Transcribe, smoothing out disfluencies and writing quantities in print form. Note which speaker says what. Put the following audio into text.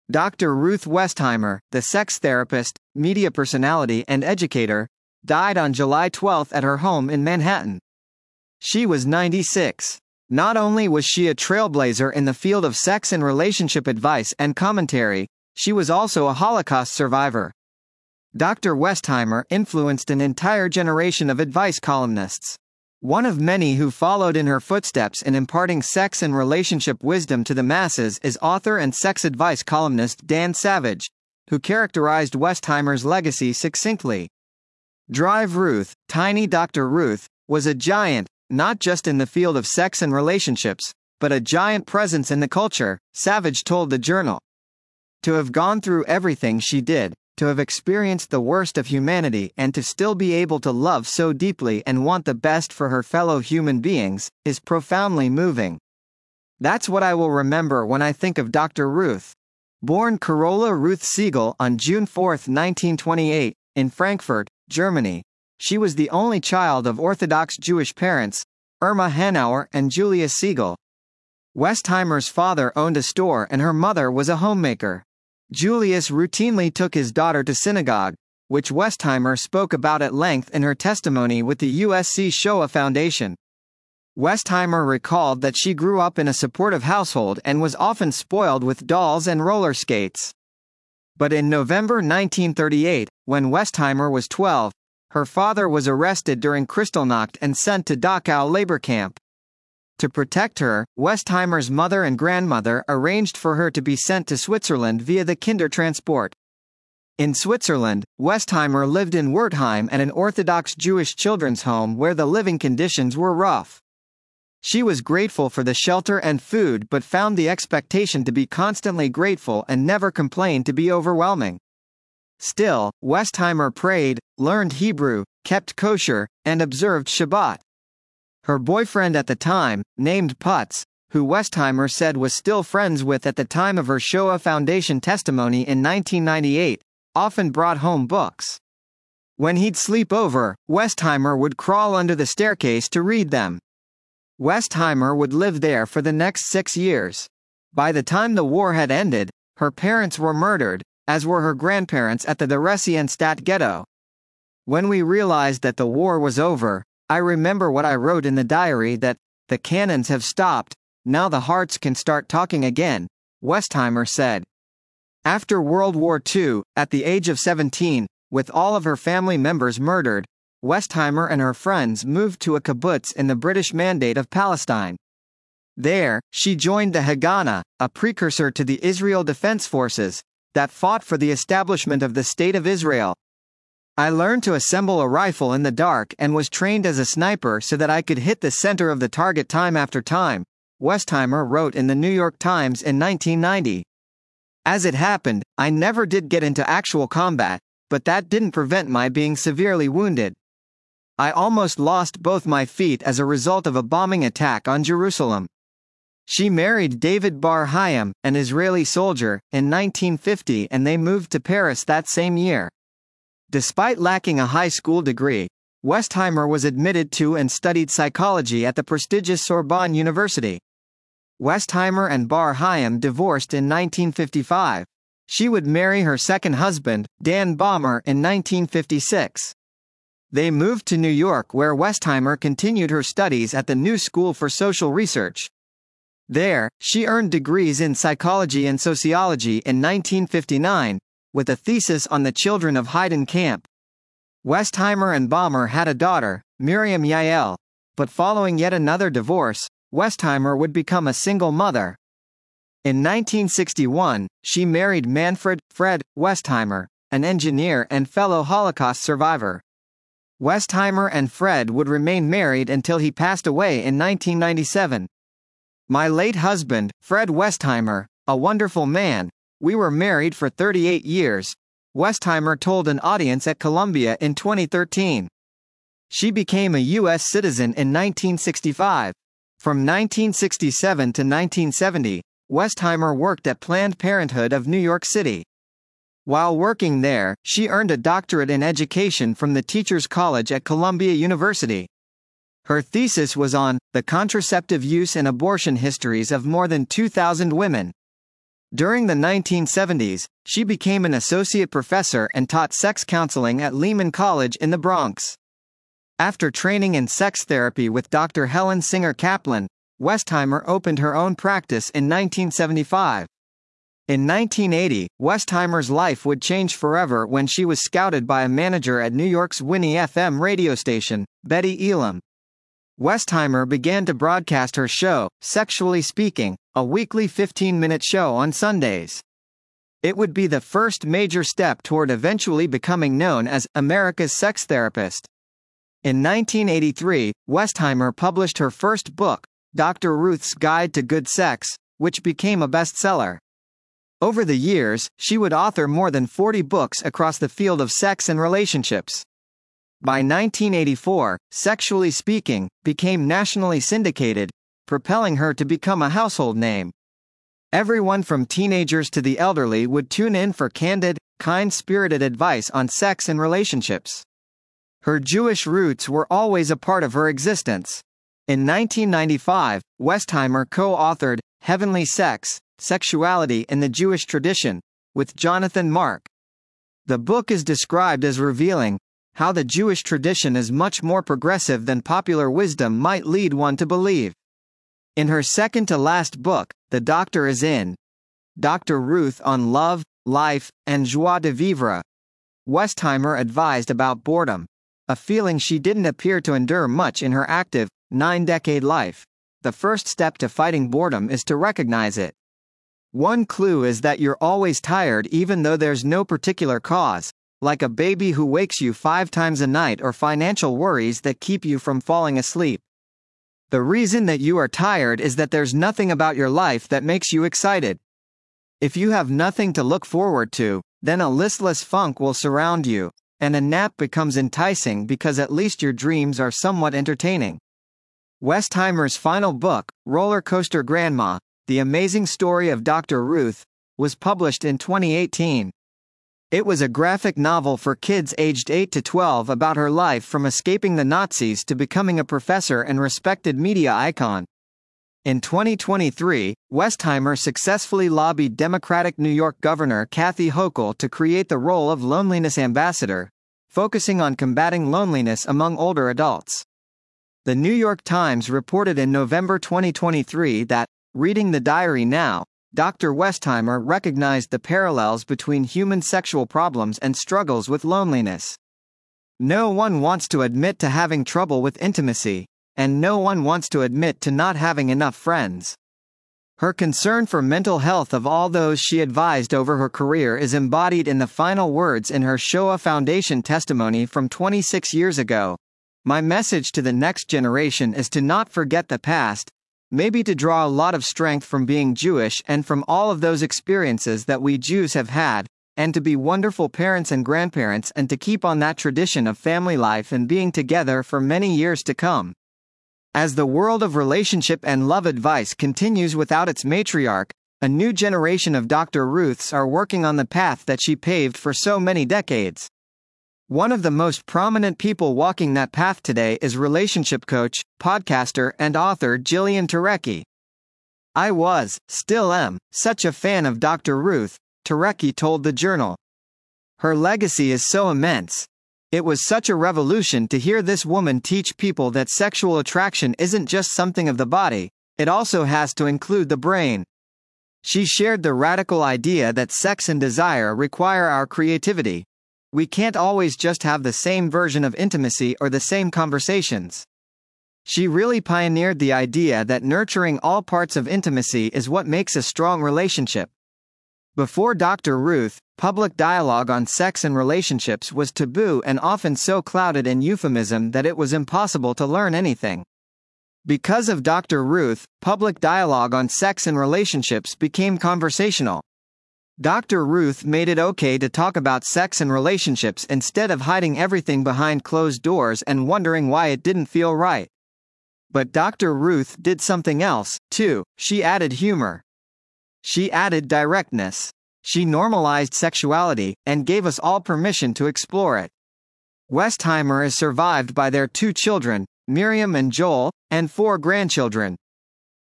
Speaker 1: Dr. Ruth Westheimer, the sex therapist, media personality and educator, died on July 12 at her home in Manhattan. She was 96. Not only was she a trailblazer in the field of sex and relationship advice and commentary, she was also a Holocaust survivor. Dr. Westheimer influenced an entire generation of advice columnists. One of many who followed in her footsteps in imparting sex and relationship wisdom to the masses is author and sex advice columnist Dan Savage, who characterized Westheimer's legacy succinctly. Drive Ruth, Tiny Dr. Ruth, was a giant, not just in the field of sex and relationships, but a giant presence in the culture, Savage told the Journal. To have gone through everything she did, to have experienced the worst of humanity and to still be able to love so deeply and want the best for her fellow human beings, is profoundly moving. That's what I will remember when I think of Dr. Ruth. Born Carola Ruth Siegel on June 4, 1928, in Frankfurt, Germany, she was the only child of Orthodox Jewish parents, Irma Hanauer and Julia Siegel. Westheimer's father owned a store and her mother was a homemaker. Julius routinely took his daughter to synagogue, which Westheimer spoke about at length in her testimony with the USC Shoah Foundation. Westheimer recalled that she grew up in a supportive household and was often spoiled with dolls and roller skates. But in November 1938, when Westheimer was 12, her father was arrested during Kristallnacht and sent to Dachau labor camp. To protect her, Westheimer's mother and grandmother arranged for her to be sent to Switzerland via the Kindertransport. In Switzerland, Westheimer lived in Wertheim at an Orthodox Jewish children's home where the living conditions were rough. She was grateful for the shelter and food but found the expectation to be constantly grateful and never complained to be overwhelming. Still, Westheimer prayed, learned Hebrew, kept kosher, and observed Shabbat. Her boyfriend at the time, named Putz, who Westheimer said was still friends with at the time of her Shoah Foundation testimony in 1998, often brought home books. When he'd sleep over, Westheimer would crawl under the staircase to read them. Westheimer would live there for the next 6 years. By the time the war had ended, her parents were murdered, as were her grandparents at the Theresienstadt ghetto. When we realized that the war was over, I remember what I wrote in the diary that, the cannons have stopped, now the hearts can start talking again, Westheimer said. After World War II, at the age of 17, with all of her family members murdered, Westheimer and her friends moved to a kibbutz in the British Mandate of Palestine. There, she joined the Haganah, a precursor to the Israel Defense Forces, that fought for the establishment of the State of Israel. I learned to assemble a rifle in the dark and was trained as a sniper so that I could hit the center of the target time after time, Westheimer wrote in the New York Times in 1990. As it happened, I never did get into actual combat, but that didn't prevent my being severely wounded. I almost lost both my feet as a result of a bombing attack on Jerusalem. She married David Bar Hayam, an Israeli soldier, in 1950 and they moved to Paris that same year. Despite lacking a high school degree, Westheimer was admitted to and studied psychology at the prestigious Sorbonne University. Westheimer and Bar Hayam divorced in 1955. She would marry her second husband, Dan Baumer, in 1956. They moved to New York where Westheimer continued her studies at the New School for Social Research. There, she earned degrees in psychology and sociology in 1959, with a thesis on the children of Haydn Camp. Westheimer and Baumer had a daughter, Miriam Yael, but following yet another divorce, Westheimer would become a single mother. In 1961, she married Manfred Fred Westheimer, an engineer and fellow Holocaust survivor. Westheimer and Fred would remain married until he passed away in 1997. My late husband, Fred Westheimer, a wonderful man, we were married for 38 years, Westheimer told an audience at Columbia in 2013. She became a U.S. citizen in 1965. From 1967 to 1970, Westheimer worked at Planned Parenthood of New York City. While working there, she earned a doctorate in education from the Teachers College at Columbia University. Her thesis was on the contraceptive use and abortion histories of more than 2,000 women. During the 1970s, she became an associate professor and taught sex counseling at Lehman College in the Bronx. After training in sex therapy with Dr. Helen Singer Kaplan, Westheimer opened her own practice in 1975. In 1980, Westheimer's life would change forever when she was scouted by a manager at New York's Winnie FM radio station, Betty Elam. Westheimer began to broadcast her show, Sexually Speaking, a weekly 15-minute show on Sundays. It would be the first major step toward eventually becoming known as America's Sex Therapist. In 1983, Westheimer published her first book, Dr. Ruth's Guide to Good Sex, which became a bestseller. Over the years, she would author more than 40 books across the field of sex and relationships. By 1984, Sexually Speaking became nationally syndicated, propelling her to become a household name. Everyone from teenagers to the elderly would tune in for candid, kind-spirited advice on sex and relationships. Her Jewish roots were always a part of her existence. In 1995, Westheimer co-authored Heavenly Sex, Sexuality in the Jewish Tradition, with Jonathan Mark. The book is described as revealing how the Jewish tradition is much more progressive than popular wisdom might lead one to believe. In her second-to-last book, The Doctor Is In, Dr. Ruth on Love, Life, and Joie de Vivre, Westheimer advised about boredom, a feeling she didn't appear to endure much in her active, 9-decade life. The first step to fighting boredom is to recognize it. One clue is that you're always tired even though there's no particular cause, like a baby who wakes you 5 times a night or financial worries that keep you from falling asleep. The reason that you are tired is that there's nothing about your life that makes you excited. If you have nothing to look forward to, then a listless funk will surround you, and a nap becomes enticing because at least your dreams are somewhat entertaining. Westheimer's final book, Roller Coaster Grandma, The Amazing Story of Dr. Ruth, was published in 2018. It was a graphic novel for kids aged 8 to 12 about her life from escaping the Nazis to becoming a professor and respected media icon. In 2023, Westheimer successfully lobbied Democratic New York Governor Kathy Hochul to create the role of Loneliness Ambassador, focusing on combating loneliness among older adults. The New York Times reported in November 2023 that, reading the diary now, Dr. Westheimer recognized the parallels between human sexual problems and struggles with loneliness. No one wants to admit to having trouble with intimacy, and no one wants to admit to not having enough friends. Her concern for mental health of all those she advised over her career is embodied in the final words in her Shoah Foundation testimony from 26 years ago. My message to the next generation is to not forget the past, maybe to draw a lot of strength from being Jewish and from all of those experiences that we Jews have had, and to be wonderful parents and grandparents and to keep on that tradition of family life and being together for many years to come. As the world of relationship and love advice continues without its matriarch, a new generation of Dr. Ruths are working on the path that she paved for so many decades. One of the most prominent people walking that path today is relationship coach, podcaster, and author Jillian Turecki. I still am, such a fan of Dr. Ruth, Turecki told the Journal. Her legacy is so immense. It was such a revolution to hear this woman teach people that sexual attraction isn't just something of the body, it also has to include the brain. She shared the radical idea that sex and desire require our creativity. We can't always just have the same version of intimacy or the same conversations. She really pioneered the idea that nurturing all parts of intimacy is what makes a strong relationship. Before Dr. Ruth, public dialogue on sex and relationships was taboo and often so clouded in euphemism that it was impossible to learn anything. Because of Dr. Ruth, public dialogue on sex and relationships became conversational. Dr. Ruth made it okay to talk about sex and relationships instead of hiding everything behind closed doors and wondering why it didn't feel right. But Dr. Ruth did something else, too. She added humor. She added directness. She normalized sexuality, and gave us all permission to explore it. Westheimer is survived by their 2 children, Miriam and Joel, and 4 grandchildren.